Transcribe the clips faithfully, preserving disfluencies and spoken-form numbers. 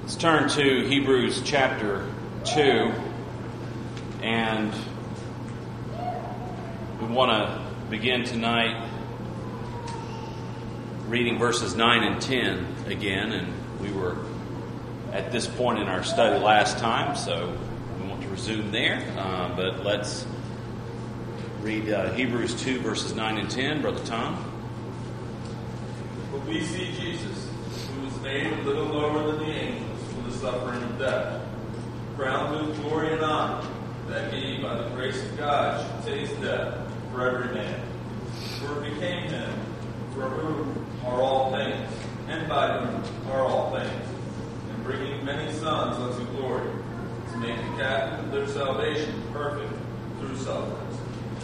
Let's turn to Hebrews chapter two, and we want to begin tonight reading verses nine and ten again, and we were at this point in our study last time, so we want to resume there, uh, but let's read uh, Hebrews two verses nine and ten. Brother Tom. But we see Jesus, who was made a little lower than the angels, suffering of death, crowned with glory and honor, that he, by the grace of God, should taste death for every man. For it became him, for whom are all things, and by whom are all things, and bringing many sons unto glory, to make the captain of their salvation perfect through sufferings.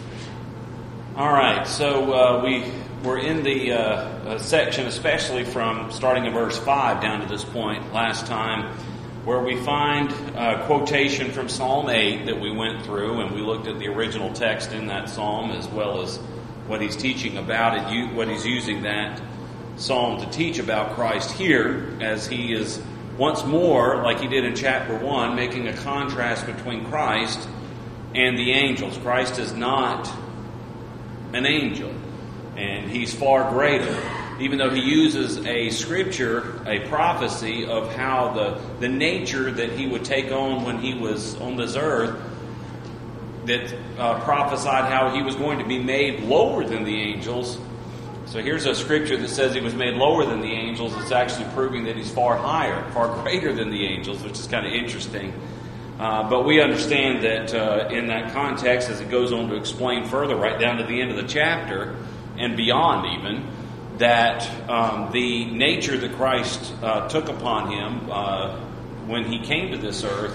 All right, so uh, we were in the uh, uh, section, especially from starting in verse five down to this point last time, where we find a quotation from Psalm eight that we went through, and we looked at the original text in that psalm as well as what he's teaching about it, what he's using that psalm to teach about Christ here, as he is once more, like he did in chapter one, making a contrast between Christ and the angels. Christ is not an angel, and he's far greater. Even though he uses a scripture, a prophecy of how the, the nature that he would take on when he was on this earth, that uh, prophesied how he was going to be made lower than the angels. So here's a scripture that says he was made lower than the angels. It's actually proving that he's far higher, far greater than the angels, which is kind of interesting. Uh, but we understand that uh, in that context, as it goes on to explain further, right down to the end of the chapter, and beyond even, that um, the nature that Christ uh, took upon him uh, when he came to this earth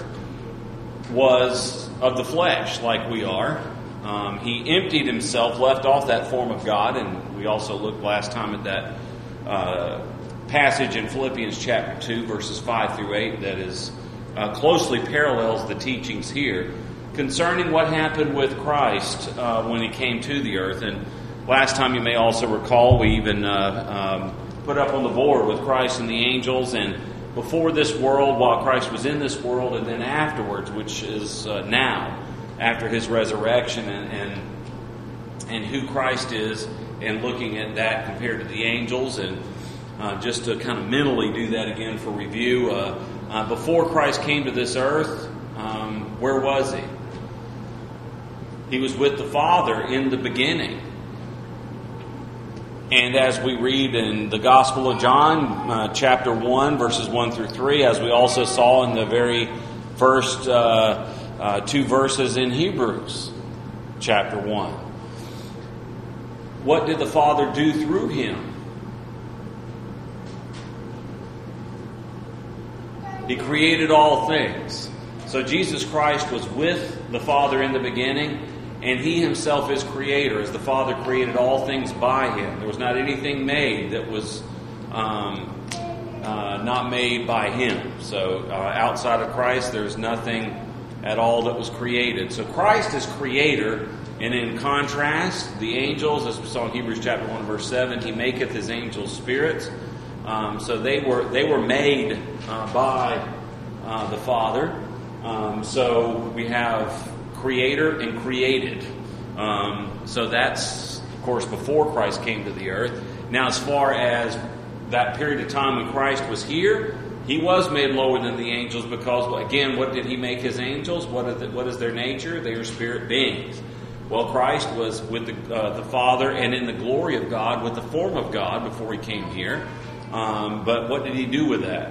was of the flesh, like we are. Um, he emptied himself, left off that form of God, and we also looked last time at that uh, passage in Philippians chapter two, verses five through eight, that is uh, closely parallels the teachings here concerning what happened with Christ uh, when he came to the earth. And last time, you may also recall, we even uh, um, put up on the board with Christ and the angels, and before this world, while Christ was in this world, and then afterwards, which is uh, now, after his resurrection, and, and and who Christ is, and looking at that compared to the angels, and uh, just to kind of mentally do that again for review. Uh, uh, before Christ came to this earth, um, where was he? He was with the Father in the beginning. And as we read in the Gospel of John, uh, chapter one, verses one through three, as we also saw in the very first uh, uh, two verses in Hebrews, chapter one. What did the Father do through him? He created all things. So Jesus Christ was with the Father in the beginning, and he himself is creator, as the Father created all things by him. There was not anything made that was um, uh, not made by him. So uh, outside of Christ, there's nothing at all that was created. So Christ is creator, and in contrast, the angels, as we saw in Hebrews chapter one, verse seven, he maketh his angels spirits. Um, so they were they were made uh, by uh, the Father. Um, so we have creator and created. Um, so that's, of course, before Christ came to the earth. Now, as far as that period of time when Christ was here, he was made lower than the angels because, again, what did he make his angels? What is, the, what is their nature? They are spirit beings. Well, Christ was with the, uh, the Father and in the glory of God, with the form of God before he came here. Um, but what did he do with that?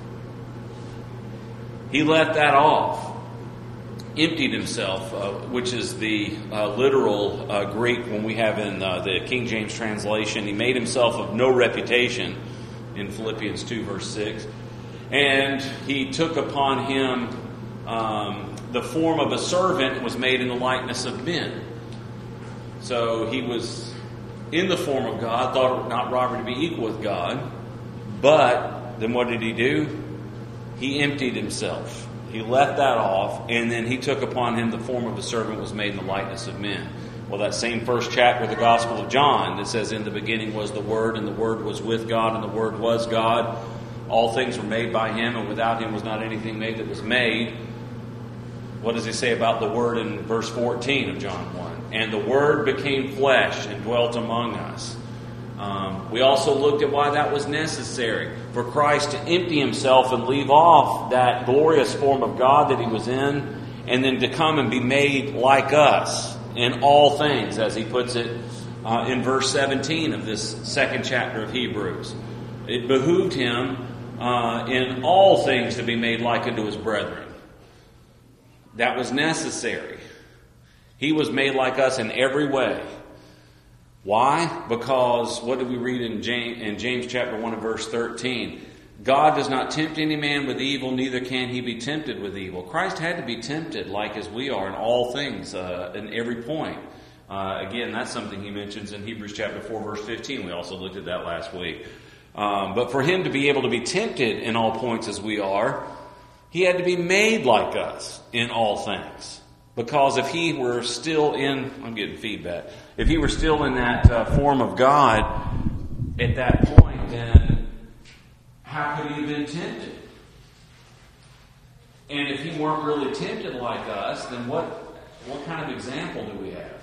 He left that off. Emptied himself, uh, which is the uh, literal uh, Greek when we have in uh, the King James translation. He made himself of no reputation in Philippians two, verse six. And he took upon him um, the form of a servant and was made in the likeness of men. So he was in the form of God, thought it not robbery to be equal with God. But then what did he do? He emptied himself. He left that off, and then he took upon him the form of a servant, was made in the likeness of men. Well, that same first chapter of the Gospel of John that says, in the beginning was the Word, and the Word was with God, and the Word was God. all things were made by him, and without him was not anything made that was made. What does he say about the Word in verse fourteen of John one? And the Word became flesh and dwelt among us. Um, we also looked at why that was necessary. For Christ to empty himself and leave off that glorious form of God that he was in, and then to come and be made like us in all things, as he puts it uh, in verse seventeen of this second chapter of Hebrews. It behooved him uh, in all things to be made like unto his brethren. That was necessary. He was made like us in every way. Why? Because, what did we read in James, in James chapter one and verse thirteen? God does not tempt any man with evil, neither can he be tempted with evil. Christ had to be tempted like as we are in all things, uh, in every point. Uh, again, that's something he mentions in Hebrews chapter four, verse fifteen. We also looked at that last week. Um, but for him to be able to be tempted in all points as we are, he had to be made like us in all things. Because if he were still in, I'm getting feedback, if he were still in that uh, form of God at that point, then how could he have been tempted? And if he weren't really tempted like us, then what what kind of example do we have?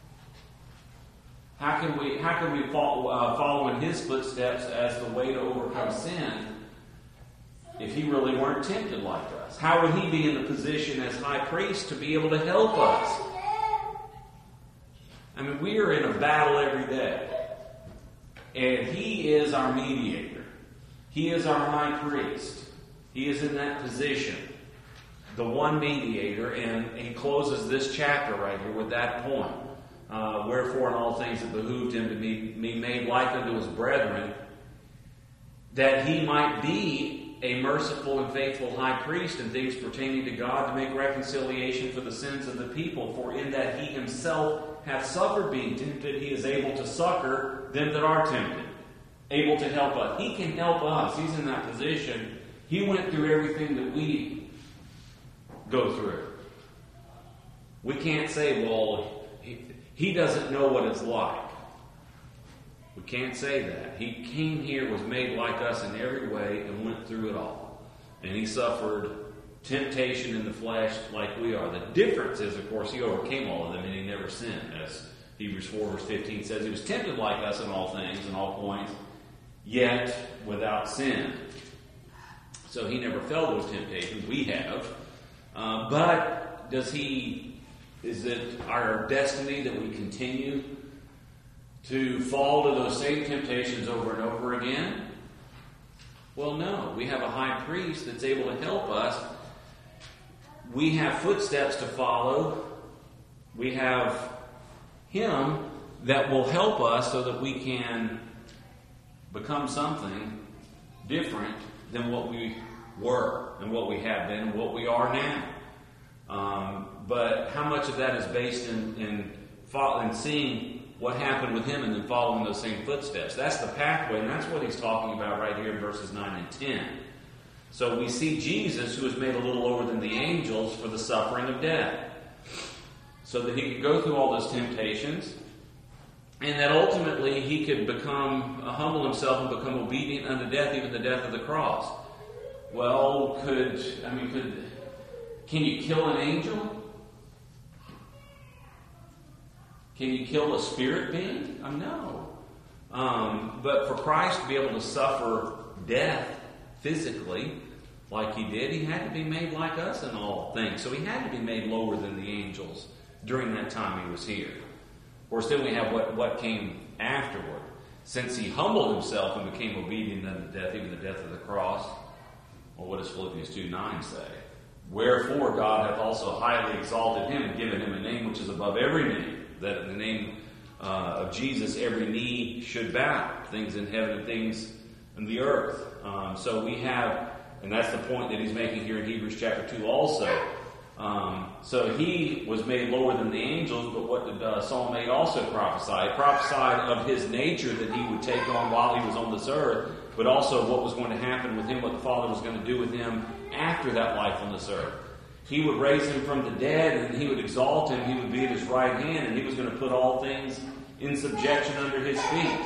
How can we how can we follow, uh, follow in his footsteps as the way to overcome sin if he really weren't tempted like us? How would he be in the position as high priest to be able to help us? I mean, we are in a battle every day. And he is our mediator. He is our high priest. He is in that position. The one mediator. And he closes this chapter right here with that point. Uh, Wherefore in all things it behooved him to be, be made like unto his brethren, that he might be a merciful and faithful high priest in things pertaining to God, to make reconciliation for the sins of the people. For in that he himself hath suffered being tempted, he is able to succor them that are tempted. Able to help us. He can help us. He's in that position. He went through everything that we go through. We can't say, well, he, he doesn't know what it's like. We can't say that. He came here, was made like us in every way, and went through it all. And he suffered temptation in the flesh like we are. The difference is, of course, he overcame all of them and he never sinned. As Hebrews four verse fifteen says, he was tempted like us in all things, in all points, yet without sin. So he never fell to those temptations. We have. Uh, but does he, is it our destiny that we continue to fall to those same temptations over and over again? Well, no. We have a high priest that's able to help us. We have footsteps to follow. We have him that will help us so that we can become something different than what we were and what we have been and what we are now. Um, but how much of that is based in, in, in seeing what happened with him and then following those same footsteps? That's the pathway, and that's what he's talking about right here in verses nine and ten. So we see Jesus, who was made a little lower than the angels for the suffering of death, so that he could go through all those temptations, and that ultimately he could become, uh, humble himself and become obedient unto death, even the death of the cross. Well, could, I mean, could, can you kill an angel? Can you kill a spirit being? Um, no. Um, but for Christ to be able to suffer death physically, like he did, he had to be made like us in all things. So he had to be made lower than the angels during that time he was here. Of course, then we have what, what came afterward. Since he humbled himself and became obedient unto death, even the death of the cross. Well, what does Philippians two nine say? Wherefore God hath also highly exalted him and given him a name which is above every name, that in the name uh, of Jesus every knee should bow, things in heaven and things in the earth. Um, so we have, and that's the point that he's making here in Hebrews chapter two also. Um, so he was made lower than the angels, but what did uh, Psalm eight also prophesy? He prophesied of his nature that he would take on while he was on this earth, but also what was going to happen with him, what the Father was going to do with him after that life on this earth. He would raise him from the dead, and he would exalt him. He would be at his right hand, and he was going to put all things in subjection under his feet.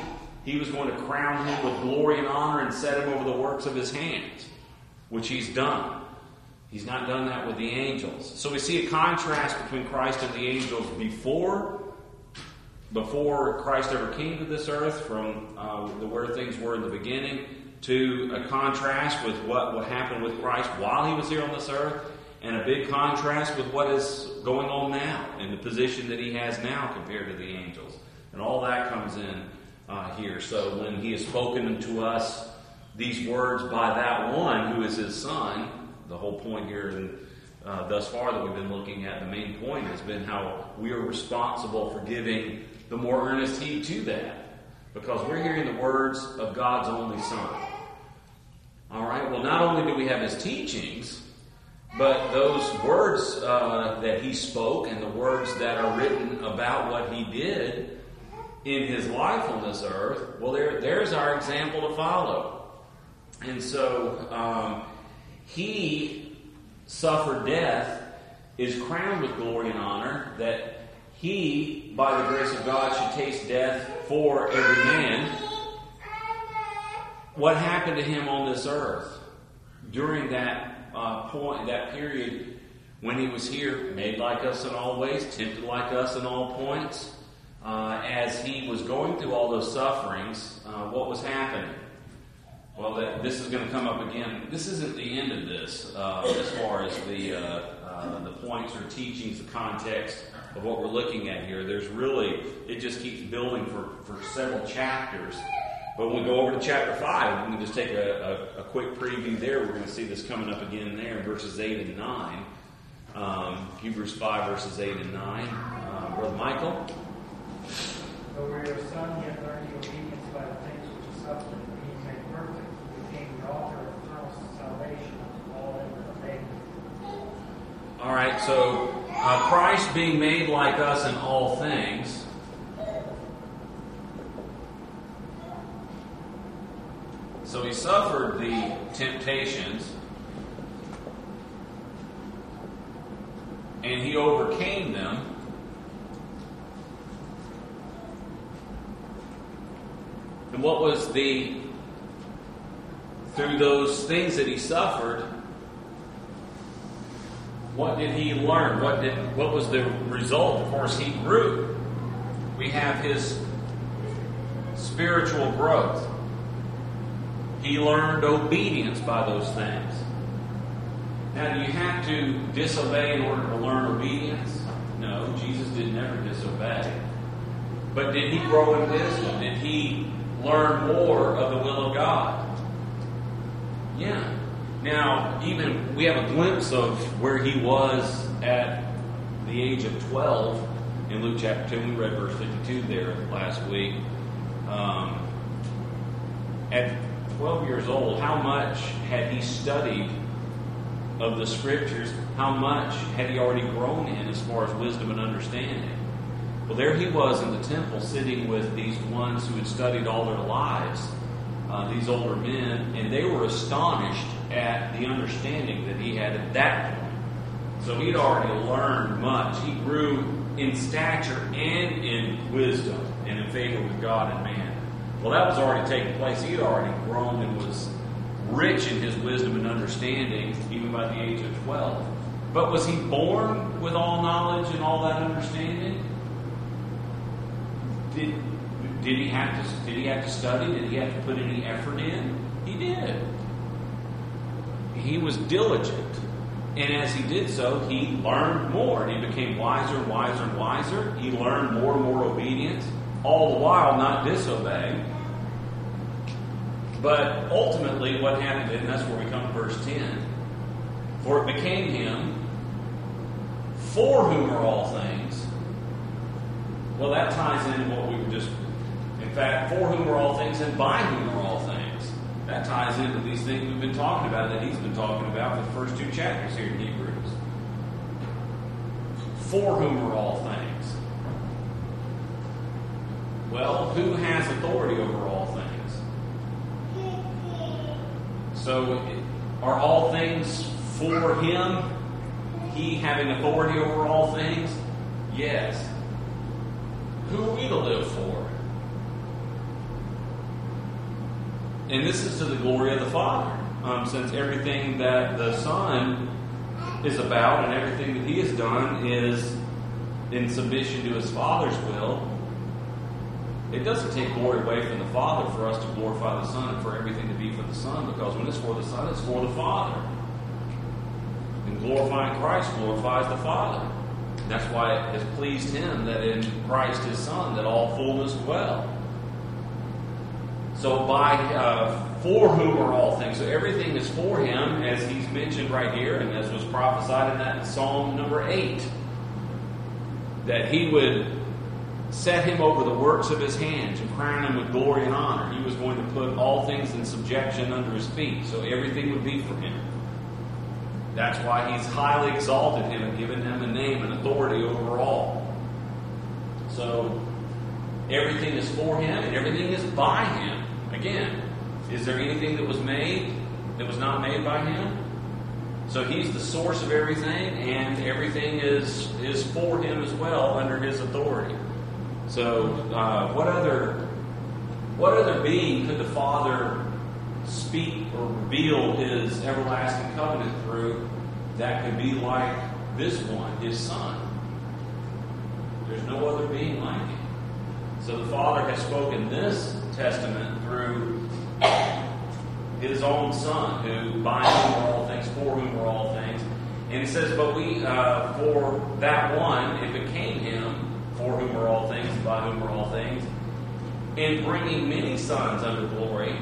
he was going to crown him with glory and honor and set him over the works of his hands, which he's done. He's not done that with the angels. So we see a contrast between Christ and the angels before, before Christ ever came to this earth, from uh, the where things were in the beginning, to a contrast with what would happen with Christ while he was here on this earth, and a big contrast with what is going on now and the position that he has now compared to the angels. And all that comes in uh, here. So when he has spoken to us these words by that one who is his Son, the whole point here and uh, thus far that we've been looking at, the main point has been how we are responsible for giving the more earnest heed to that, because we're hearing the words of God's only Son. All right, well, not only do we have his teachings, but those words uh, that he spoke and the words that are written about what he did in his life on this earth, well, there, there's our example to follow. And so um, he suffered death, is crowned with glory and honor, that he, by the grace of God, should taste death for every man. What happened to him on this earth during that uh, point, that period when he was here, made like us in all ways, tempted like us in all points, uh, as he was going through all those sufferings, uh, what was happening? Well, that, this is going to come up again. This isn't the end of this, uh, as far as the uh, uh, the points or teachings, the context of what we're looking at here. There's really, it just keeps building for, for several chapters. But when we go over to chapter five, we can just take a, a, a quick preview there. We're going to see this coming up again there in verses eight and nine. Um, Hebrews five, verses eight and nine. Uh, Brother Michael? But where your Son he had learned the obedience by the things which he suffered, and he is made perfect, he became the author of eternal salvation unto all that obey him. All right, so uh, Christ being made like us in all things. So he suffered the temptations, and he overcame them. And what was the, through those things that he suffered, what did he learn? What did, what was the result? Of course, he grew. We have his spiritual growth. He learned obedience by those things. Now, do you have to disobey in order to learn obedience? No, Jesus did never disobey. But did he grow in wisdom? Did he learn more of the will of God? Yeah. Now, even we have a glimpse of where he was at the age of twelve in Luke chapter two. We read verse fifty-two there last week. Um, at twelve years old, how much had he studied of the Scriptures? How much had he already grown in as far as wisdom and understanding? Well, there he was in the temple sitting with these ones who had studied all their lives, uh, these older men, and they were astonished at the understanding that he had at that point. So he'd already learned much. He grew in stature and in wisdom and in favor with God and man. Well, that was already taking place. He had already grown and was rich in his wisdom and understanding, even by the age of twelve. But was he born with all knowledge and all that understanding? Did, did he have to did he have to study? Did he have to put any effort in? He did. He was diligent. And as he did so, he learned more. He became wiser and wiser and wiser. He learned more and more obedience, all the while not disobeying. But ultimately what happened, and that's where we come to verse ten. For it became him, for whom are all things. Well, that ties into what we were just, in fact, for whom are all things and by whom are all things. That ties into these things we've been talking about, that he's been talking about for the first two chapters here in Hebrews. For whom are all things? Well, who has authority over all things? So, are all things for him? He having authority over all things? Yes. Who are we to live for? and this is to the glory of the Father, um, since everything that the Son is about and everything that He has done is in submission to His Father's will. It doesn't take glory away from the Father for us to glorify the Son and for everything to be for the Son, because when it's for the Son, it's for the Father. And glorifying Christ glorifies the Father. And that's why it has pleased Him that in Christ His Son that all fullness dwell. So by uh, for whom are all things. So everything is for Him, as He's mentioned right here, and as was prophesied in that Psalm number eight, that He would set Him over the works of His hands and crown Him with glory and honor. He was going to put all things in subjection under His feet, so everything would be for Him. That's why He's highly exalted Him and given Him a name and authority over all. So everything is for Him and everything is by Him. Again, is there anything that was made that was not made by Him? So He's the source of everything, and everything is is for Him as well under His authority. So uh, what other what other being could the Father speak or reveal His everlasting covenant through that could be like this one, His Son? There's no other being like Him. So the Father has spoken this testament through His own Son, who by whom are all things, for whom are all things. And He says, but we, uh, for that one, it became Him, for whom are all things, by whom are all things, in bringing many sons unto glory,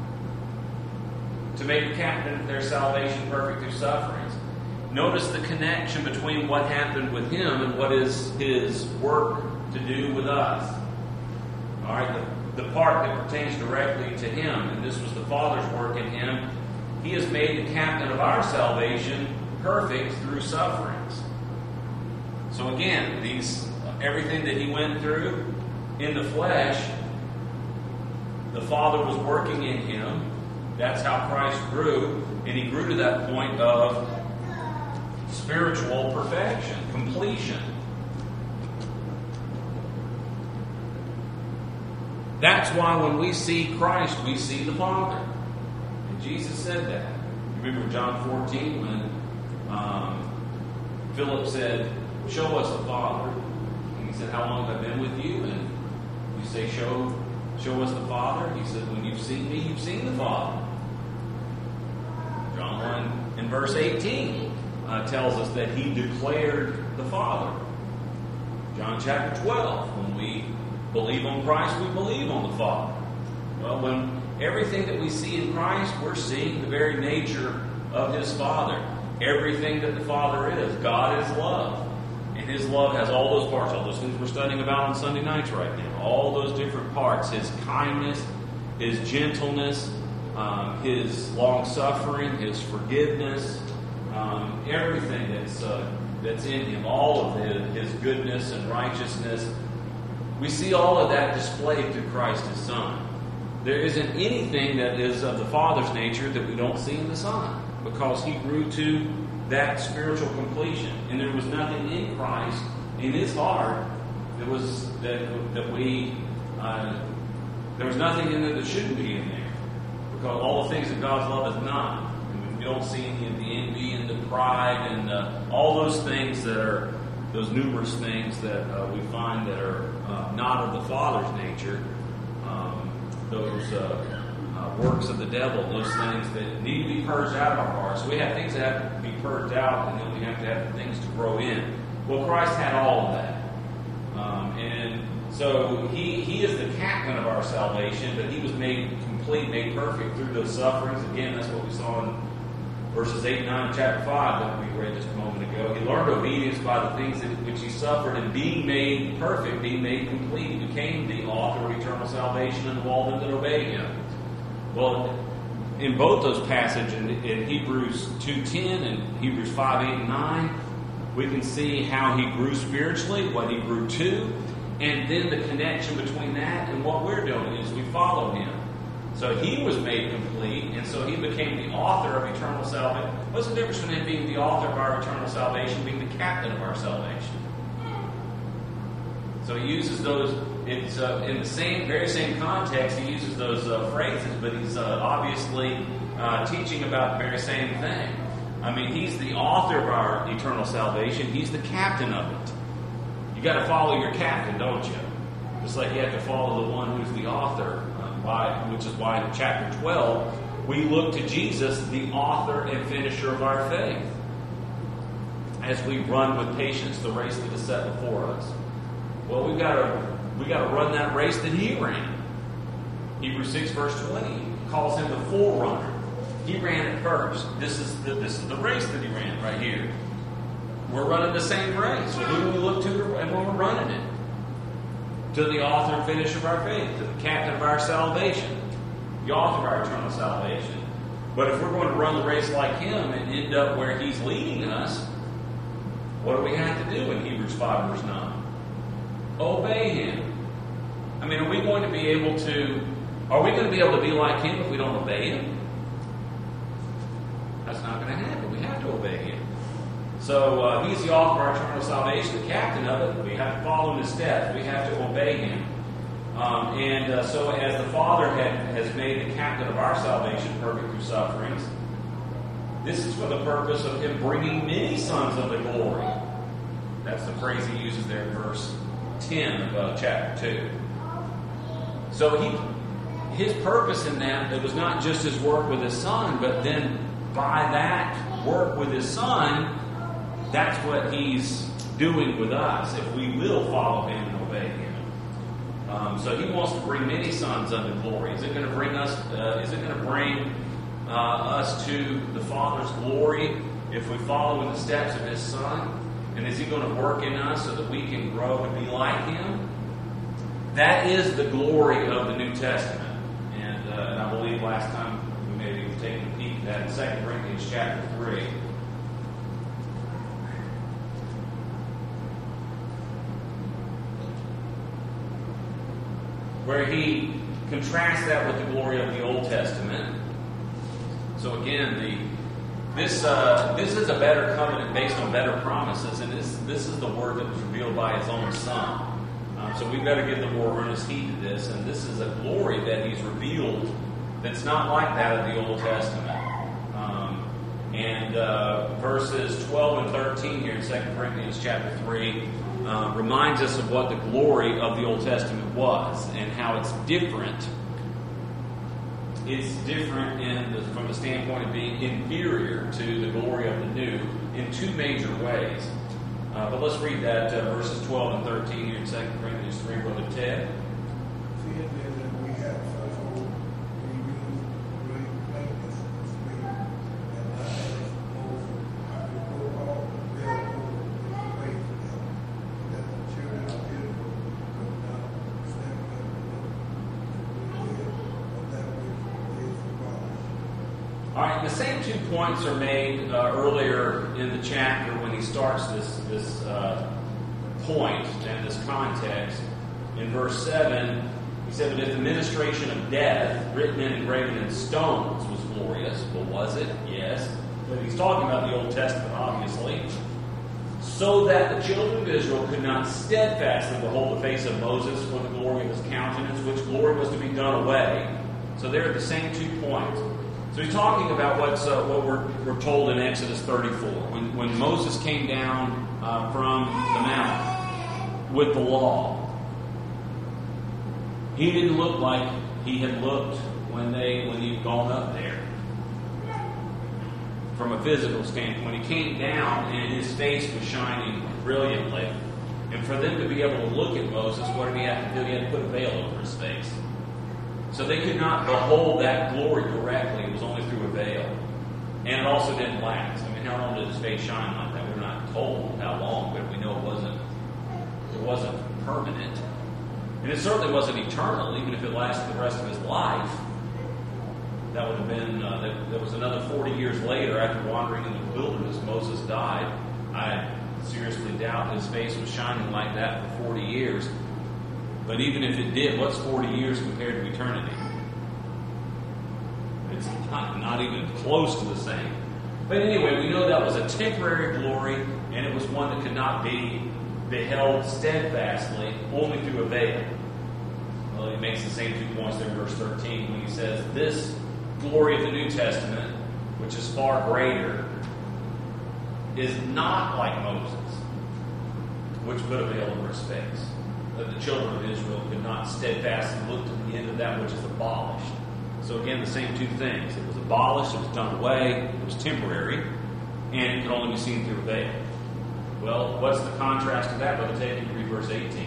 to make the captain of their salvation perfect through sufferings. Notice the connection between what happened with Him and what is His work to do with us. All right, the, the part that pertains directly to Him, and this was the Father's work in Him, He has made the captain of our salvation perfect through sufferings. So again, these everything that He went through in the flesh, the Father was working in Him. That's how Christ grew, and He grew to that point of spiritual perfection, completion. That's why when we see Christ, we see the Father. And Jesus said that. Remember John fourteen when um, Philip said, "Show us the Father." And He said, "How long have I been with you?" And you say, "Show, show us the Father." He said, "When you've seen me, you've seen the Father." John one in verse eighteen uh, tells us that He declared the Father. John chapter twelve, when we believe on Christ, we believe on the Father. Well, when everything that we see in Christ, we're seeing the very nature of His Father. Everything that the Father is. God is love. And His love has all those parts, all those things we're studying about on Sunday nights right now. All those different parts. His kindness, His gentleness, um, His long-suffering, His forgiveness, um, everything that's, uh, that's in Him. All of His, His goodness and righteousness. We see all of that displayed through Christ His Son. There isn't anything that is of the Father's nature that we don't see in the Son, because He grew to that spiritual completion. And there was nothing in Christ, in His heart, that was that that we uh, there was nothing in there that shouldn't be in there, because all the things that God's love is not. And we don't see any of the envy and the pride and uh, all those things that are those numerous things that uh, we find that are uh, not of the Father's nature. Um, those uh, uh, works of the devil, those things that need to be purged out of our hearts. So we have things that have to be purged out, and then we have to have the things to grow in. Well, Christ had all of that. Um, and so he, he is the captain of our salvation, but He was made complete, made perfect through those sufferings. Again, that's what we saw in verses eight and nine of chapter five that we read just a moment ago. He learned obedience by the things that which He suffered, and being made perfect, being made complete, He became the author of eternal salvation unto all them that obey Him. Well, in both those passages, in, in Hebrews two ten and Hebrews five eight and nine, we can see how He grew spiritually, what He grew to, and then the connection between that and what we're doing is we follow Him. So He was made complete, and so He became the author of eternal salvation. What's the difference between Him being the author of our eternal salvation, being the captain of our salvation? So He uses those it's uh, in the same, very same context. He uses those uh, phrases, but he's uh, obviously uh, teaching about the very same thing. I mean, he's the author of our eternal salvation. He's the captain of it. You got to follow your captain, don't you? Just like you have to follow the one who's the author. Uh, by, which is why in chapter twelve we look to Jesus, the author and finisher of our faith, as we run with patience the race that is set before us. Well, we've got to we got to run that race that he ran. Hebrews six verse twenty calls him the forerunner. He ran it first. This is the this is the race that he ran right here. We're running the same race. So who do we look to and when we're running it? To the author and finisher of our faith, to the captain of our salvation, the author of our eternal salvation. But if we're going to run the race like him and end up where he's leading us, what do we have to do in Hebrews five verse nine? Obey him. I mean, are we going to be able to, are we going to be able to be like him if we don't obey him? That's not going to happen. We have to obey him. So uh, he's the author of our eternal salvation, the captain of it. We have to follow in his steps. We have to obey him. Um, and uh, so as the Father had, has made the captain of our salvation perfect through sufferings, this is for the purpose of him bringing many sons unto glory. That's the phrase he uses there in verse ten of uh, chapter two. So he, his purpose in that, it was not just his work with his Son, but then by that work with his Son, that's what he's doing with us, if we will follow him and obey him. Um, so he wants to bring many sons unto glory. Is it going to bring us? Uh, is it going to bring uh, us to the Father's glory if we follow in the steps of his Son? And is he going to work in us so that we can grow to be like him? That is the glory of the New Testament. And, uh, and I believe last time we may have taken a peek at that in Second Corinthians chapter three. Where he contrasts that with the glory of the Old Testament. So again, the this uh, this is a better covenant based on better promises, and this this is the word that was revealed by his own Son. Um, so we've got to give the more earnest heed to this, and this is a glory that he's revealed that's not like that of the Old Testament. Um, and uh, verses twelve and thirteen here in Second Corinthians chapter three uh, reminds us of what the glory of the Old Testament was and how it's different. It's different in the, from the standpoint of being inferior to the glory of the new in two major ways. Uh, but let's read that uh, verses twelve and thirteen here in Second Corinthians three, Brother Ted. Seeing then that we have such hope, we use great blameless this way, and not as over, to go all their over this way to them, that the children of Israel could not stand up to live of that which is abolished. All right, the same two points are made uh, earlier in the chapter when he starts this this uh, point and this context. In verse seven, he said, "But if the ministration of death, written and engraven in stones, was glorious," well, was it? Yes. But he's talking about the Old Testament, obviously. "So that the children of Israel could not steadfastly behold the face of Moses for the glory of his countenance, which glory was to be done away." So there are the same two points. So he's talking about what's uh, what we're, we're told in Exodus thirty-four. When, when Moses came down uh, from the mountain with the law, he didn't look like he had looked when they when he'd gone up there. From a physical standpoint, he came down and his face was shining brilliantly. And for them to be able to look at Moses, what did he have to do? He had to put a veil over his face. So they could not behold that glory directly. It was only through a veil. And it also didn't last. I mean, how long did his face shine like that? We're not told how long, but we know it wasn't it wasn't permanent. And it certainly wasn't eternal, even if it lasted the rest of his life. That would have been, uh, that, that was another forty years later after wandering in the wilderness. Moses died. I seriously doubt his face was shining like that for forty years. But even if it did, what's forty years compared to eternity? It's not, not even close to the same. But anyway, we know that was a temporary glory, and it was one that could not be beheld steadfastly, only through a veil. Well, he makes the same two points there in verse thirteen when he says, this glory of the New Testament, which is far greater, is not like Moses, which put a veil over his face, that the children of Israel could not steadfastly look to the end of that which is abolished. So again, the same two things. It was abolished, it was done away, it was temporary, and it could only be seen through a veil. Well, what's the contrast to that, Brother Ted? You can read verse eighteen.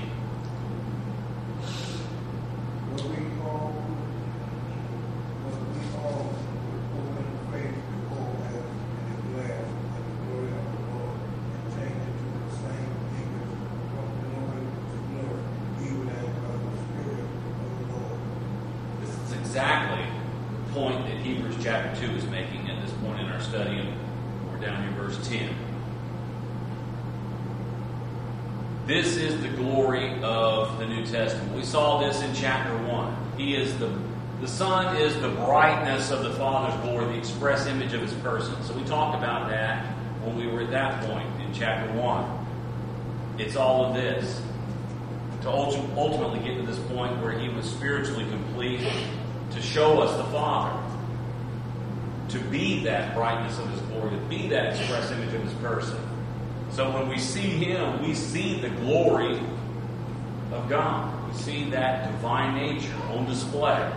What we all, what we all open face before as in a glass, and the glory of the Lord, and change into the same image from glory to glory, even as by the Spirit of the Lord. This is exactly the point that Hebrews chapter two is making at this point in our study, and we're down in verse ten. This is the glory of the New Testament. We saw this in chapter one. He is the the Son is the brightness of the Father's glory, the express image of his person. So we talked about that when we were at that point in chapter one. It's all of this. To ultimately get to this point where he was spiritually complete, to show us the Father, to be that brightness of his glory, to be that express image of his person. So when we see him, we see the glory of God. We see that divine nature on display.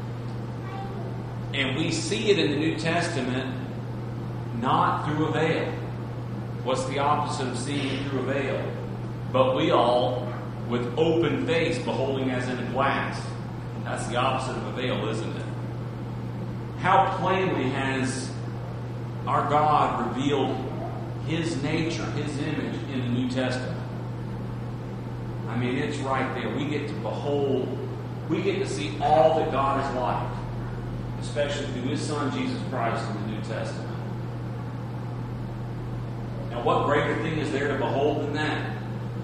And we see it in the New Testament not through a veil. What's the opposite of seeing it through a veil? But we all, with open face, beholding as in a glass. That's the opposite of a veil, isn't it? How plainly has our God revealed his nature, his image in the New Testament? I mean, it's right there. We get to behold, we get to see all that God is like, especially through his Son, Jesus Christ, in the New Testament. Now, what greater thing is there to behold than that?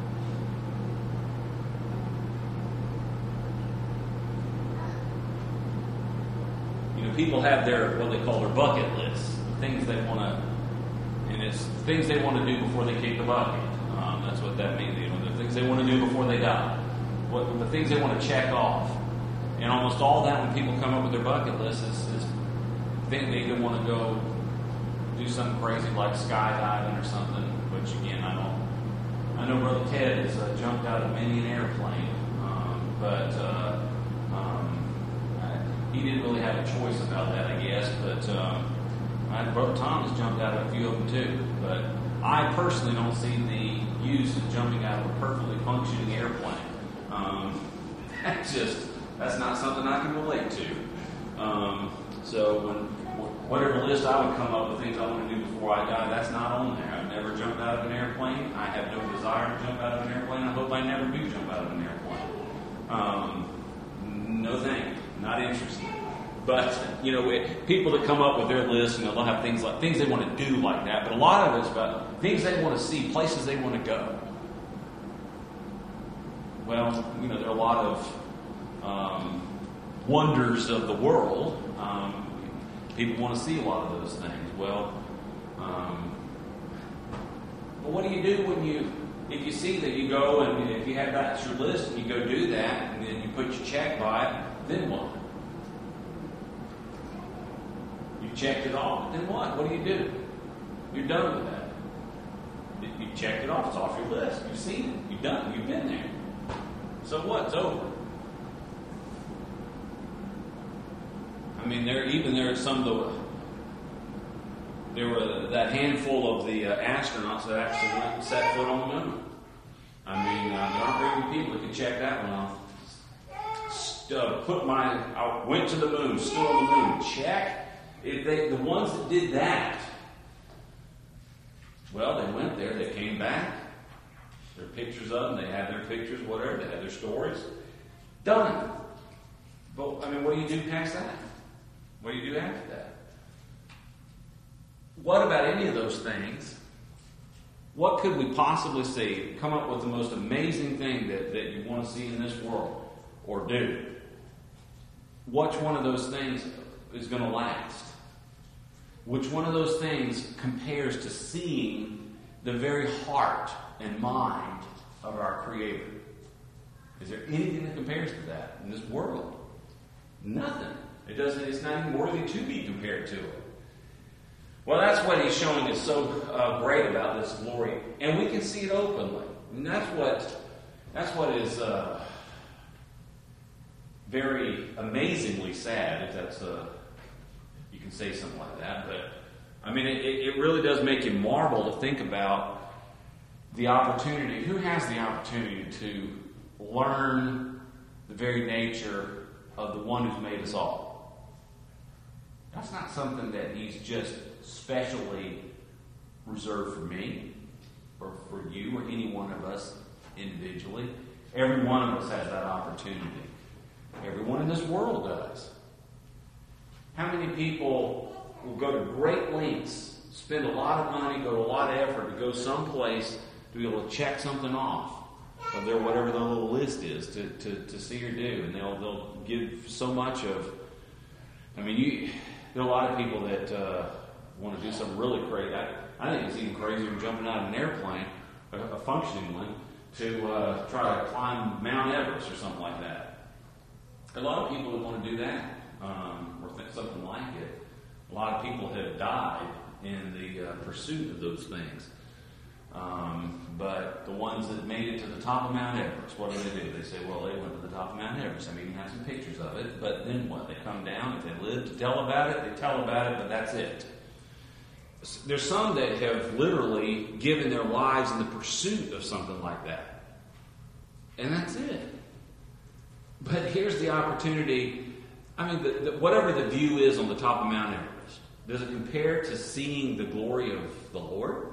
You know, people have their, what they call their bucket lists, things they want to, and it's things they want to do before they kick the bucket. Um, that's what that means. You know, the things they want to do before they die. What the things they want to check off. And almost all that, when people come up with their bucket list, is, is think they either want to go do something crazy like skydiving or something. Which again, I don't. I know Brother Ted has uh, jumped out of many an airplane, um, but uh, um, I, he didn't really have a choice about that, I guess. But um, I, Brother Tom has jumped out of a few of them too. But I personally don't see the use of jumping out of a perfectly functioning airplane. Um, that's just that's not something I can relate to. Um, so when whatever list I would come up with things I want to do before I die, that's not on there. I've never jumped out of an airplane. I have no desire to jump out of an airplane. I hope I never do jump out of an airplane. Um, no thank you. Not interested. But, you know, it, people that come up with their list, you know, they'll have things like things they want to do like that. But a lot of it's about things they want to see, places they want to go. Well, you know, there are a lot of um, wonders of the world. Um, people want to see a lot of those things. Well, um, well, what do you do when you, if you see that you go and if you have that's your list and you go do that and then you put your check by it, then what? You checked it off, then what? What do you do? You're done with that. You checked it off. It's off your list. You've seen it. You've done it. You've been there. So what? It's over. I mean, there even there are some of the there were that handful of the uh, astronauts that actually went and set foot on the moon. I mean, uh, there aren't very many people that can check that one off. St- uh, put my I went to the moon, stood on the moon, check. If they, the ones that did that, well, they went there, they came back. There are pictures of them, they had their pictures, whatever, they had their stories. Done. But, I mean, what do you do past that? What do you do after that? What about any of those things? What could we possibly see? Come up with the most amazing thing that, that you want to see in this world or do. Which one of those things is going to last? Which one of those things compares to seeing the very heart and mind of our Creator? Is there anything that compares to that in this world? Nothing. It doesn't. It's not even worthy to be compared to it. Well, that's what he's showing is so uh, great about this glory, and we can see it openly. And that's what that's what is uh, very amazingly sad. If that's a, you can say something like that, but I mean, it, it really does make you marvel to think about the opportunity. Who has the opportunity to learn the very nature of the one who's made us all? That's not something that he's just specially reserved for me or for you or any one of us individually. Every one of us has that opportunity. Everyone in this world does. How many people will go to great lengths, spend a lot of money, go to a lot of effort to go someplace to be able to check something off of their whatever their little list is to, to, to see or do, and they'll they'll give so much of. I mean, you there are a lot of people that uh, want to do something really crazy. I, I think it's even crazier than jumping out of an airplane, a, a functioning one, to uh, try to climb Mount Everest or something like that. A lot of people that want to do that, um, or th- something like it. A lot of people have died in the uh, pursuit of those things. Um, but the ones that made it to the top of Mount Everest, what do they do? They say, well, they went to the top of Mount Everest. I mean, you have some pictures of it, but then what? They come down. If they live to tell about it, they tell about it, but that's it. There's some that have literally given their lives in the pursuit of something like that. And that's it. But here's the opportunity. I mean, the, the, whatever the view is on the top of Mount Everest, does it compare to seeing the glory of the Lord?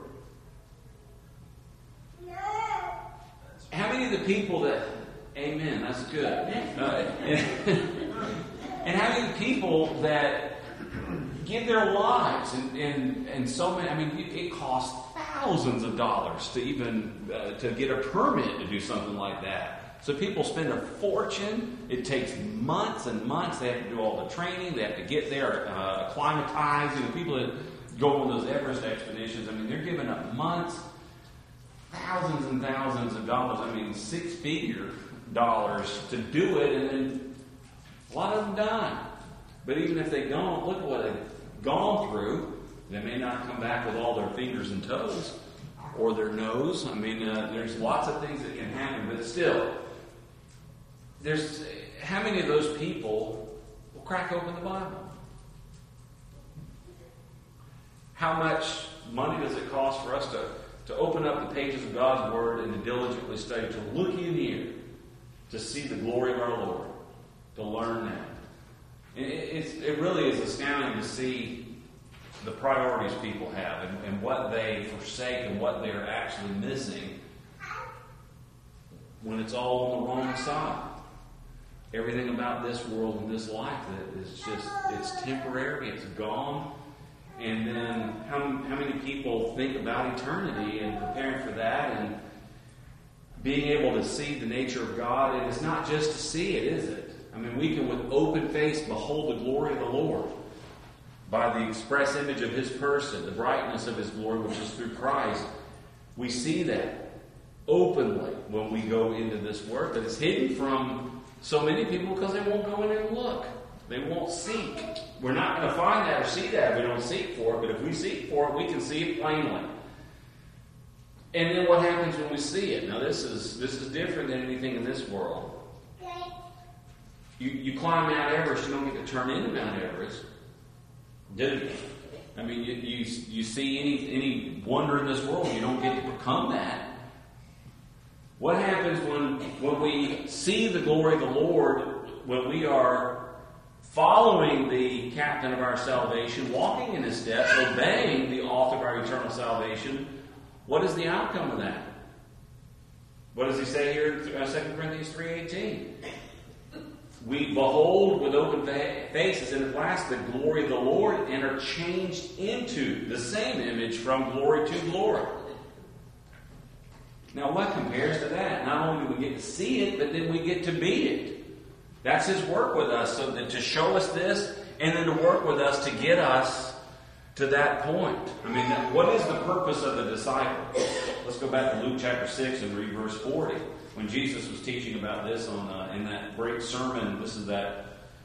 How many of the people that, amen, that's good. Uh, and, and how many people that give their lives and, and, and so many, I mean, it, it costs thousands of dollars to even, uh, to get a permit to do something like that. So people spend a fortune. It takes months and months. They have to do all the training. They have to get there, uh, acclimatize. You know, people that go on those Everest expeditions, I mean, they're giving up months, thousands and thousands of dollars. I mean, six-figure dollars to do it, and then a lot of them die. But even if they don't, look at what they've gone through. They may not come back with all their fingers and toes or their nose. I mean, uh, there's lots of things that can happen, but still, there's how many of those people will crack open the Bible? How much money does it cost for us to, to open up the pages of God's Word and to diligently study, to look in here, to see the glory of our Lord, to learn that? It, it's, it really is astounding to see the priorities people have and, and what they forsake and what they're actually missing when it's all on the wrong side. Everything about this world and this life that is just, it's temporary, it's gone. And then how, how many people think about eternity and preparing for that and being able to see the nature of God? And it's not just to see it, is it? I mean, we can with open face behold the glory of the Lord by the express image of His person, the brightness of His glory, which is through Christ. We see that openly when we go into this work, but it's hidden from so many people because they won't go in and look. They won't seek. We're not going to find that or see that if we don't seek for it, but if we seek for it, we can see it plainly. And then what happens when we see it? Now this is this is different than anything in this world. You, you climb Mount Everest, you don't get to turn into Mount Everest, do you? I mean, you, you, you see any, any wonder in this world, you don't get to become that. What happens when, when we see the glory of the Lord, when we are following the captain of our salvation, walking in His steps, obeying the author of our eternal salvation? What is the outcome of that? What does he say here in Second Corinthians three eighteen? We behold with open faces and at last the glory of the Lord and are changed into the same image from glory to glory. Now what compares to that? Not only do we get to see it, but then we get to be it. That's His work with us, so that to show us this and then to work with us to get us to that point. I mean, what is the purpose of the disciple? Let's go back to Luke chapter six and read verse forty. when Jesus was teaching about this on uh, in that great sermon. This is that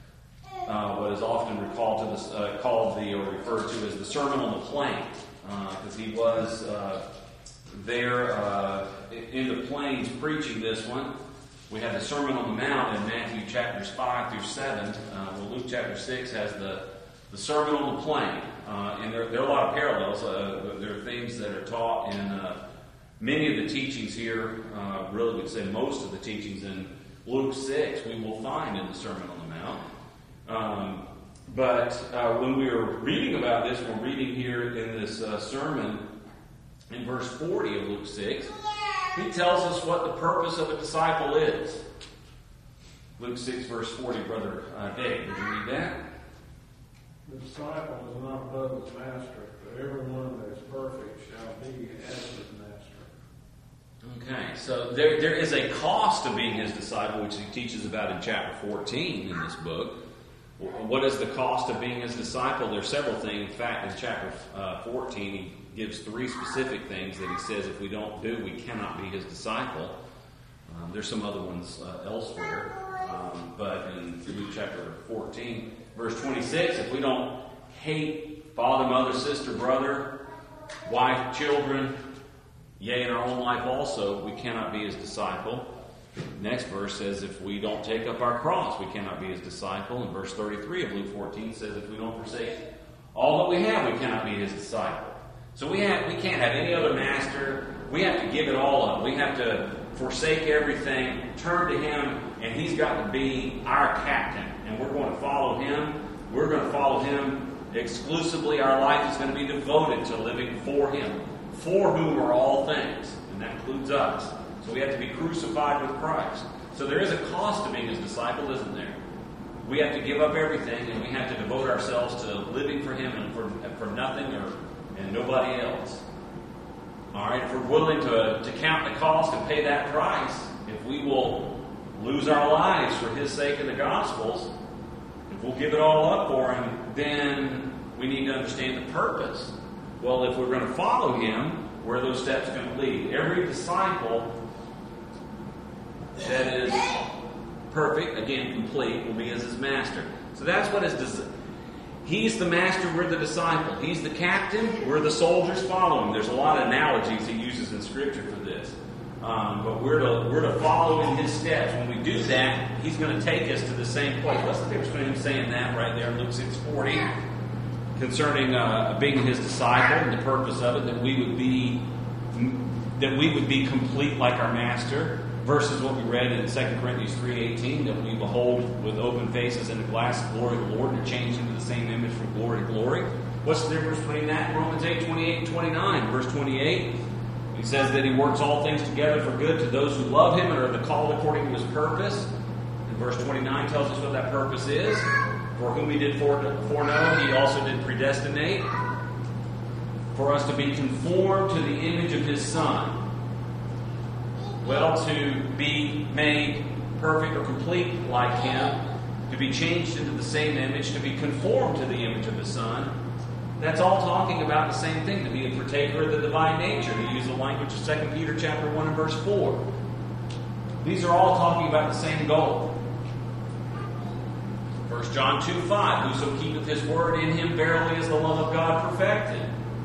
uh, what is often recalled to this, uh, called the or referred to as the Sermon on the Plain, because uh, he was uh, there uh, in the plains preaching this one. We have the Sermon on the Mount in Matthew chapters five through seven. Uh, well, Luke chapter six has the, the Sermon on the Plain. Uh, and there, there are a lot of parallels. Uh, there are things that are taught in uh, many of the teachings here. Uh, really, we'd say most of the teachings in Luke six we will find in the Sermon on the Mount. Um, but uh, when we are reading about this, we're reading here in this uh, sermon in verse forty of Luke six. He tells us what the purpose of a disciple is. Luke six, verse forty, Brother uh, Dave, did you read that? The disciple is not above his master, but everyone that is perfect shall be as his master. Okay, so there, there is a cost to being his disciple, which he teaches about in chapter fourteen in this book. What is the cost of being his disciple? There are several things. In fact, in chapter uh, fourteen, he gives three specific things that he says if we don't do, we cannot be his disciple. Um, there's some other ones uh, elsewhere. Um, but in Luke chapter fourteen, verse twenty-six, if we don't hate father, mother, sister, brother, wife, children, yea, in our own life also, we cannot be his disciple. Next verse says if we don't take up our cross, we cannot be his disciple. And verse thirty-three of Luke fourteen says if we don't forsake all that we have, we cannot be his disciple. So we have we can't have any other master. We have to give it all up. We have to forsake everything, turn to him, and he's got to be our captain. And we're going to follow him. We're going to follow him exclusively. Our life is going to be devoted to living for him, for whom are all things. And that includes us. So we have to be crucified with Christ. So there is a cost to being his disciple, isn't there? We have to give up everything, and we have to devote ourselves to living for him and for, for nothing or and nobody else. All right, if we're willing to, to count the cost and pay that price, if we will lose our lives for his sake in the Gospels, if we'll give it all up for him, then we need to understand the purpose. Well, if we're going to follow him, where are those steps going to lead? Every disciple that is perfect, again, complete, will be as his master. So that's what his dis- He's the master, we're the disciple. He's the captain, we're the soldiers following. There's a lot of analogies he uses in Scripture for this. Um, but we're to, we're to follow in his steps. When we do that, he's going to take us to the same place. What's the difference between him saying that right there in Luke six forty concerning uh, being his disciple and the purpose of it, that we would be that we would be complete like our master, versus what we read in Second Corinthians three eighteen, that we behold with open faces in the glass the glory of the Lord and are changed into the same image from glory to glory. What's the difference between that and Romans eight twenty-eight and twenty-nine? Verse twenty-eight, he says that he works all things together for good to those who love him and are the called according to his purpose. And verse twenty-nine tells us what that purpose is. For whom he did foreknow, he also did predestinate, for us to be conformed to the image of his Son. Well, to be made perfect or complete like him, to be changed into the same image, to be conformed to the image of his Son, that's all talking about the same thing, to be a partaker of the divine nature, to use the language of Second Peter chapter one and verse four. These are all talking about the same goal. First John two five, whoso keepeth his word, in him verily is the love of God perfected.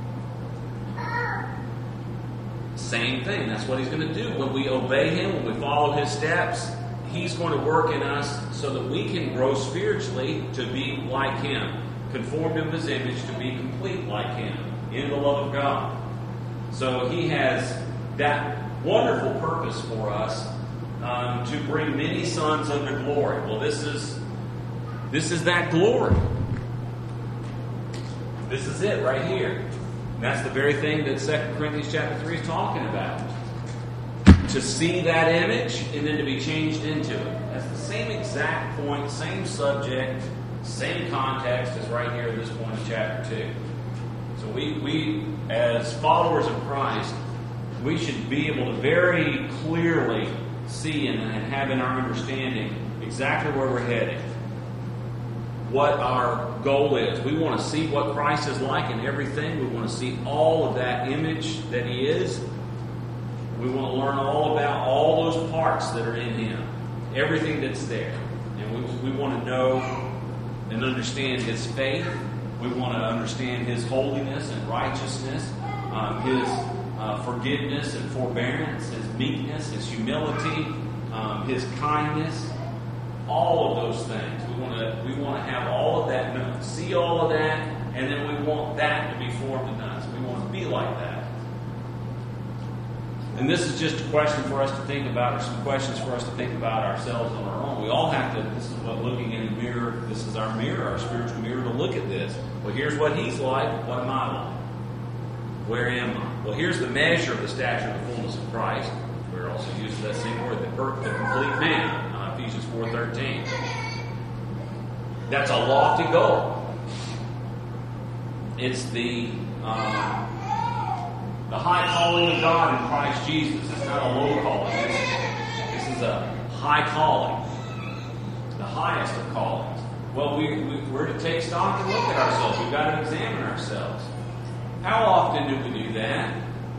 Same thing. That's what he's going to do. When we obey him, when we follow his steps, he's going to work in us so that we can grow spiritually to be like him, conformed to his image, to be complete like him, in the love of God. So he has that wonderful purpose for us, um, to bring many sons unto glory. Well, this is this is that glory. This is it right here. And that's the very thing that Second Corinthians chapter three is talking about. To see that image and then to be changed into it. That's the same exact point, same subject, same context as right here at this point in chapter two. So we, we as followers of Christ, we should be able to very clearly see and, and have in our understanding exactly where we're heading. What our goal is. We want to see what Christ is like in everything. We want to see all of that image that he is. We want to learn all about all those parts that are in Him, everything that's there. And we, we want to know and understand His faith. We want to understand His holiness and righteousness, um, His uh, forgiveness and forbearance, His meekness, His humility, um, His kindness, all of those things. We want to we want to have all of that, see all of that, and then we want that to be formed in us. We want to be like that. And this is just a question for us to think about, or some questions for us to think about ourselves on our own. We all have to, this is what looking in a mirror, this is our mirror, our spiritual mirror, to look at this. Well, here's what He's like. What am I like? Where am I? Well, here's the measure of the stature of the fullness of Christ. We're also using that same word, the, per, the complete man, uh, Ephesians four thirteen. That's a lofty goal. It's the um, the high calling of God in Christ Jesus. It's not a low calling. This, this is a high calling. The highest of callings. Well, we, we, we're to take stock and look at ourselves. We've got to examine ourselves. How often do we do that?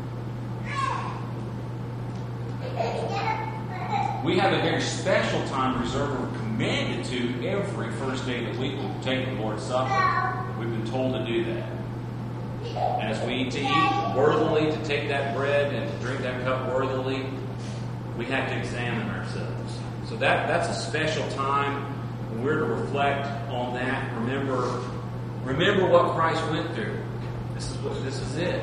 We have a very special time reserved or commanded to every first day of the week when we take the Lord's Supper. We've been told to do that. As we eat to eat worthily, to take that bread and to drink that cup worthily, we have to examine ourselves. So that, that's a special time when we're to reflect on that. Remember, remember what Christ went through. This is what this is it.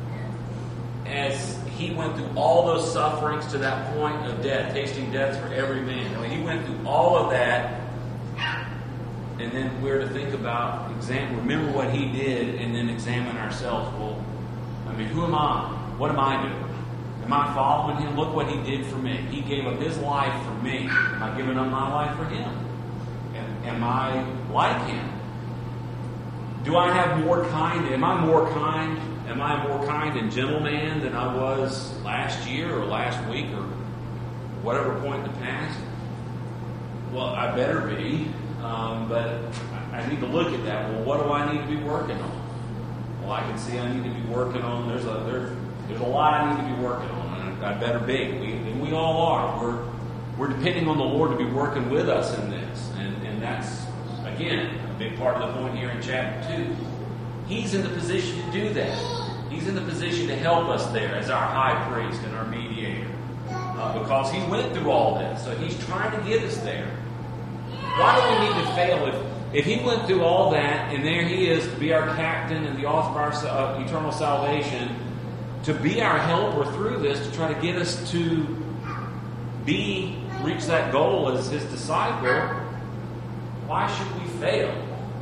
As He went through all those sufferings to that point of death, tasting death for every man. I mean, He went through all of that. And then we're to think about, examine, remember what He did, and then examine ourselves. Well, I mean, who am I? What am I doing? Am I following Him? Look what He did for me. He gave up His life for me. Am I giving up my life for Him? Am, am I like Him? Do I have more kind? Am I more kind? Am I a more kind and gentle man than I was last year or last week or whatever point in the past? Well, I better be. Um, but I need to look at that. Well, what do I need to be working on? Well, I can see I need to be working on. There's a there's there's a lot I need to be working on, and I better be. We and we all are. We're we're depending on the Lord to be working with us in this, and and that's again a big part of the point here in chapter two. He's in the position to do that. He's in the position to help us there as our high priest and our mediator, uh, because He went through all this. So He's trying to get us there. Why do we need to fail if, if He went through all that and there He is to be our captain and the author of our uh, eternal salvation, to be our helper through this, to try to get us to be, reach that goal as His disciple? Why should we fail?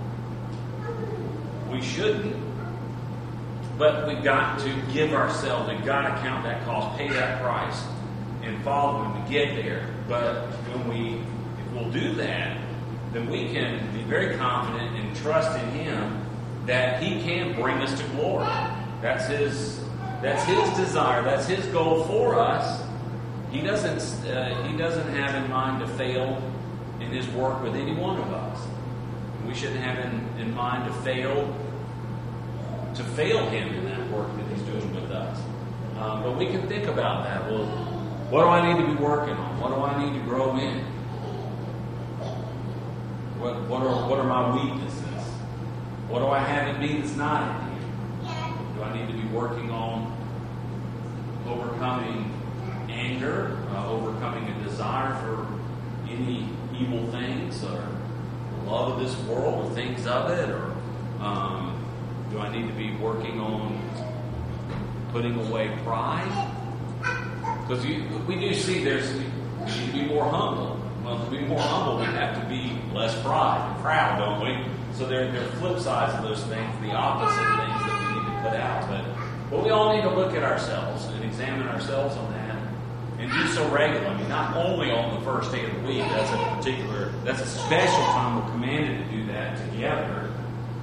We shouldn't. But we've got to give ourselves, we've got to count that cost, pay that price, and follow Him to get there. But when we we'll do that, then we can be very confident and trust in Him that He can bring us to glory. That's His that's His desire. That's His goal for us. He doesn't uh, He doesn't have in mind to fail in His work with any one of us. We shouldn't have in, in mind to fail to fail Him in that work that He's doing with us. Um, but we can think about that. Well, what do I need to be working on? What do I need to grow in? What, what are what are my weaknesses? What do I have in me that's not in Him? Do I need to be working on overcoming anger, uh, overcoming a desire for any evil things, or love of this world, or things of it, or um, do I need to be working on putting away pride? Because we do see there's we need to be more humble. Well, to be more humble, we have to be less pride and proud, don't we? So there, there are flip sides of those things, the opposite things that we need to put out. But, but we all need to look at ourselves and examine ourselves on that, and do so regularly. I mean, not only on the first day of the week. That's a particular, that's a special time we're commanded to do that together.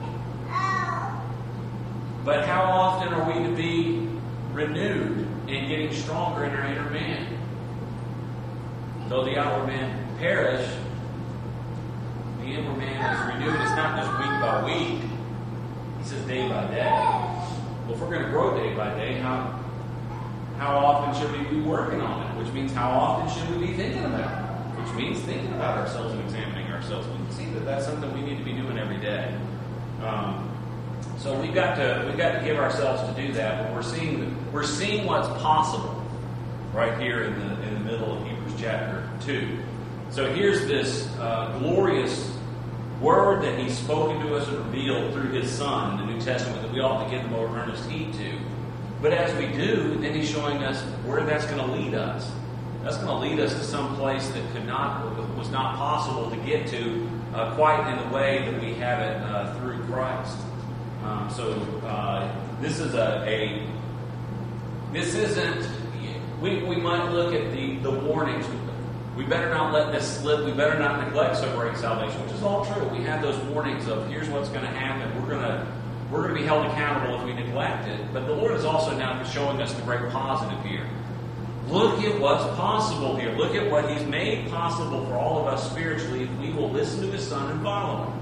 But how often are we to be renewed and getting stronger in our inner man? Though the outward man perish, the inner man is renewed. It's not just week by week. He says day by day. Well, if we're going to grow day by day, how how often should we be working on it? Which means how often should we be thinking about it? Which means thinking about ourselves and examining ourselves. We can see that that's something we need to be doing every day. Um, so we've got to we've got to give ourselves to do that. But we're seeing we're seeing what's possible right here in the in the middle of Hebrews chapter two. So here's this uh, glorious word that He's spoken to us and revealed through His Son in the New Testament that we ought to give the more earnest heed to. But as we do, then He's showing us where that's going to lead us. That's going to lead us to some place that could not was not possible to get to uh, quite in the way that we have it uh, through Christ. Um, so uh, this is a, a this isn't. We, we might look at the, the warnings. We better not let this slip. We better not neglect sobering salvation, which is all true. We have those warnings of here's what's going to happen. We're going to we're going to be held accountable if we neglect it. But the Lord is also now showing us the great positive here. Look at what's possible here. Look at what He's made possible for all of us spiritually if we will listen to His Son and follow Him.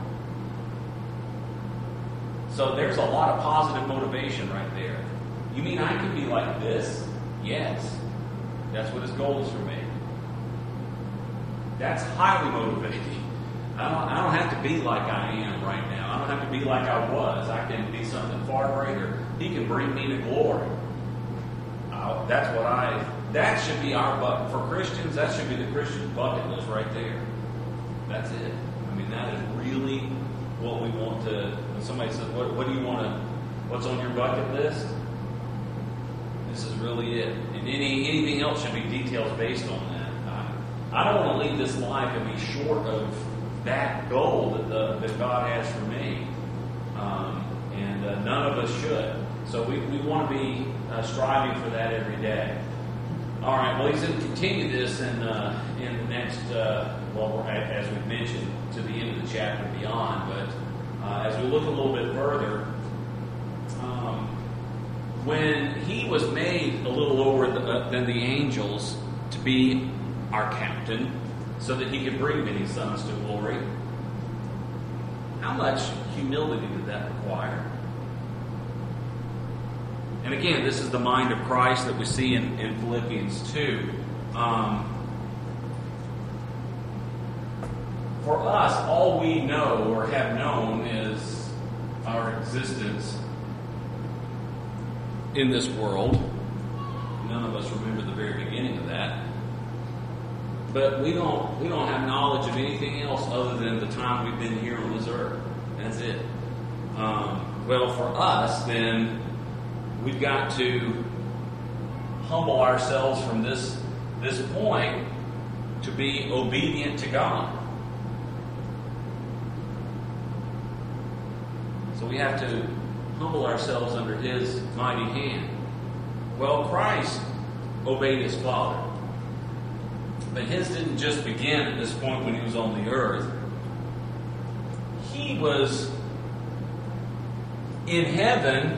So there's a lot of positive motivation right there. You mean I can be like this? Yes. That's what His goal is for me. That's highly motivating. I don't, I don't have to be like I am right now. I don't have to be like I was. I can be something far greater. He can bring me to glory. Uh, that's what I... That should be our bucket. For Christians, that should be the Christian bucket list right there. That's it. I mean, that is really what we want to... When somebody says, what, what do you want to... What's on your bucket list? This is really it. And any anything else should be details based on that. I, I don't want to leave this life and be short of that goal that, the, that God has for me. Um, and uh, none of us should. So we, we want to be uh, striving for that every day. All right, well, he's going to continue this in, uh, in the next, uh, well, as we've mentioned, to the end of the chapter and beyond. But uh, as we look a little bit further, um, when he was made a little lower the, uh, than the angels to be our captain, so that he could bring many sons to glory, how much humility did that require? And again, this is the mind of Christ that we see in, in Philippians two. Um, for us, all we know or have known is our existence in this world. None of us remember the very beginning of that. But we don't we don't have knowledge of anything else other than the time we've been here on this earth. That's it. Um, well, for us, then, we've got to humble ourselves from this, this point to be obedient to God. So we have to humble ourselves under His mighty hand. Well, Christ obeyed His Father. But His didn't just begin at this point when He was on the earth. He was in heaven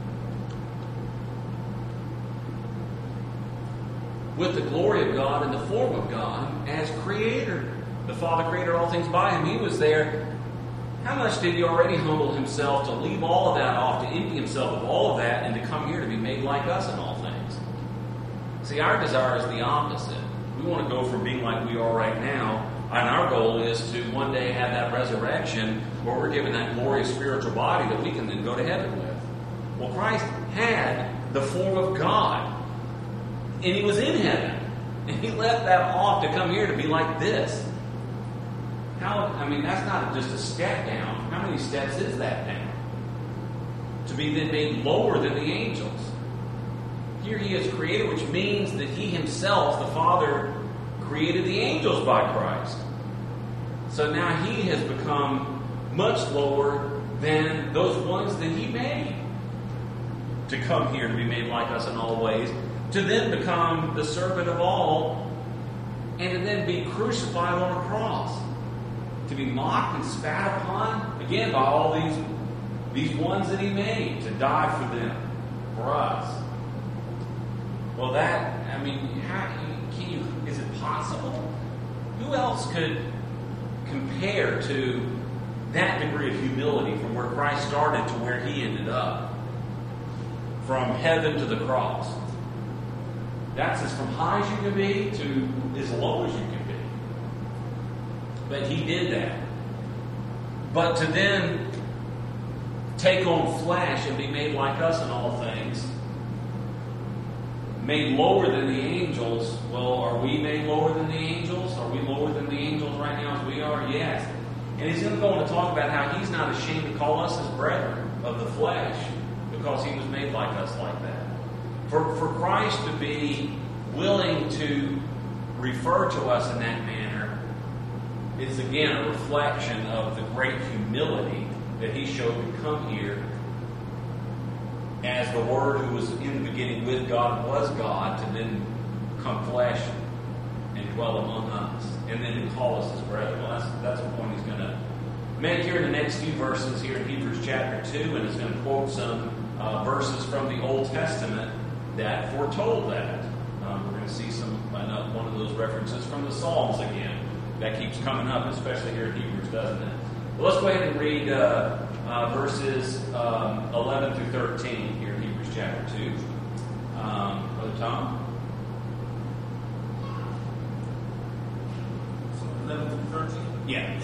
with the glory of God in the form of God as Creator. The Father created all things by Him. He was there. How much did He already humble Himself to leave all of that off, to empty Himself of all of that, and to come here to be made like us in all things? See, our desire is the opposite. We want to go from being like we are right now, and our goal is to one day have that resurrection where we're given that glorious spiritual body that we can then go to heaven with. Well, Christ had the form of God, and He was in heaven, and He left that off to come here to be like this. How? I mean, that's not just a step down. How many steps is that down? To be then made lower than the angels. Here He is created, which means that He Himself, the Father, created the angels by Christ. So now He has become much lower than those ones that He made to come here to be made like us in all ways, to then become the servant of all, and to then be crucified on a cross, to be mocked and spat upon, again, by all these, these ones that He made, to die for them, for us. Well, that, I mean, how can you, is it possible? Who else could compare to that degree of humility from where Christ started to where He ended up? From heaven to the cross. That's as from high as you can be to as low as you can be. But he did that. But to then take on flesh and be made like us in all things, made lower than the angels. Well, are we made lower than the angels? Are we lower than the angels right now as we are? Yes. And he's going to go on to talk about how he's not ashamed to call us his brethren of the flesh because he was made like us like that. For, for Christ to be willing to refer to us in that manner is again a reflection of the great humility that he showed to come here as the Word who was in the beginning with God was God to then come flesh and dwell among us and then to call us his brethren. Well, that's, that's a point he's going to make here in the next few verses here in Hebrews chapter two, and he's going to quote some uh, verses from the Old Testament that foretold that. Um, we're going to see some uh, one of those references from the Psalms again. That keeps coming up, especially here in Hebrews, doesn't it? Well, let's go ahead and read uh, uh, verses um, eleven through thirteen here in Hebrews chapter two. Um, Brother Tom? So eleven through thirteen? Yeah.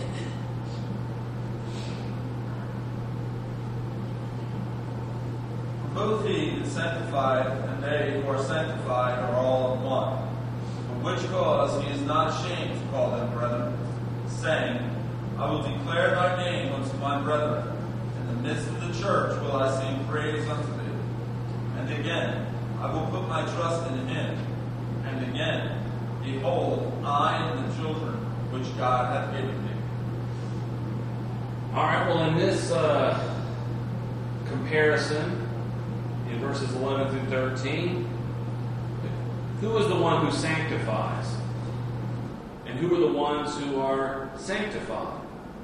Both he that sanctified and they who are sanctified are all of one. For which cause he is not ashamed to call them brethren, saying, I will declare thy name unto my brethren. In the midst of the church will I sing praise unto thee. And again, I will put my trust in him. And again, behold, I and the children which God hath given me. All right, well, in this uh, comparison, in verses eleven through thirteen, who is the one who sanctifies? And who are the ones who are sanctified?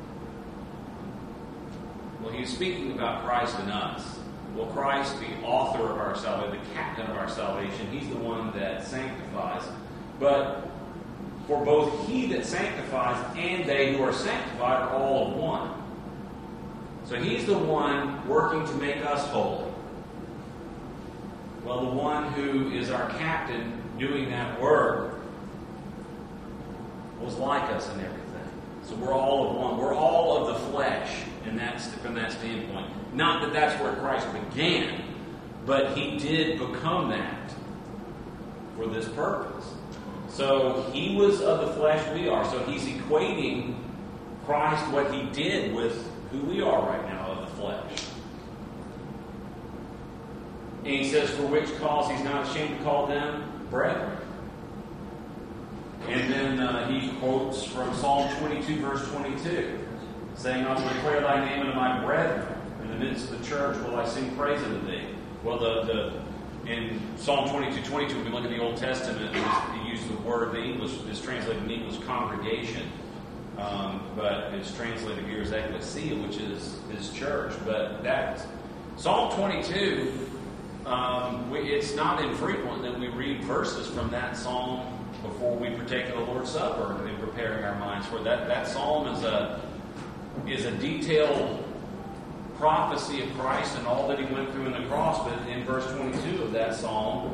Well, he's speaking about Christ in us. Well, Christ, the author of our salvation, the captain of our salvation, he's the one that sanctifies. But for both he that sanctifies and they who are sanctified are all of one. So he's the one working to make us holy. Well, the one who is our captain doing that work was like us in everything. So we're all of one. We're all of the flesh, and that's from that standpoint. Not that that's where Christ began, but he did become that for this purpose. So he was of the flesh, we are. So he's equating Christ, what he did, with who we are right now of the flesh. And he says, for which cause he's not ashamed to call them brethren. And then uh, he quotes from Psalm twenty-two, verse twenty-two, saying, I will declare thy name unto my brethren. In the midst of the church will I sing praise unto thee. Well, the, the in Psalm twenty-two, twenty-two, when we look at the Old Testament, he used the word, the English is translated in English congregation. Um, but it's translated here as ecclesia, which is his church. But that Psalm twenty-two, um, we, it's not infrequent that we read verses from that psalm before we partake of the Lord's Supper and preparing our minds for that. That psalm is a is a detailed prophecy of Christ and all that he went through in the cross. But in verse twenty-two of that psalm,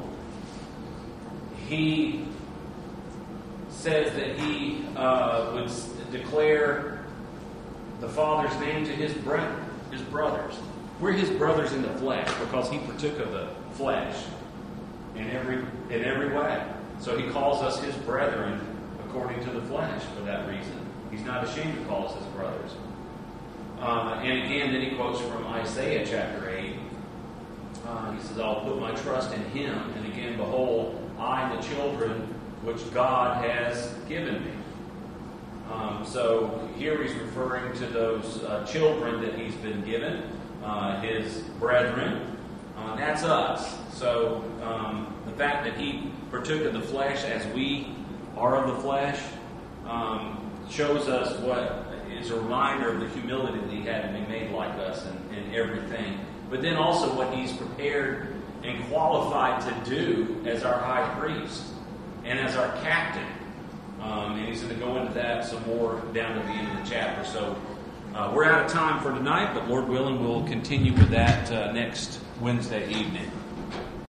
he says that he uh, would declare the Father's name to his brethren, his brothers. We're his brothers in the flesh because he partook of the flesh in every in every way. So he calls us his brethren according to the flesh for that reason. He's not ashamed to call us his brothers. Uh, and again, then he quotes from Isaiah chapter eight. Uh, he says, I'll put my trust in him. And again, behold, I and the children which God has given me. Um, so here he's referring to those uh, children that he's been given, uh, his brethren. Uh, that's us. So um, the fact that he partook of the flesh as we are of the flesh um, shows us what is a reminder of the humility that he had to be made like us in, in everything. But then also what he's prepared and qualified to do as our high priest and as our captain. Um, and he's going to go into that some more down at the end of the chapter. So uh, we're out of time for tonight, but Lord willing, we'll continue with that uh, next Wednesday evening.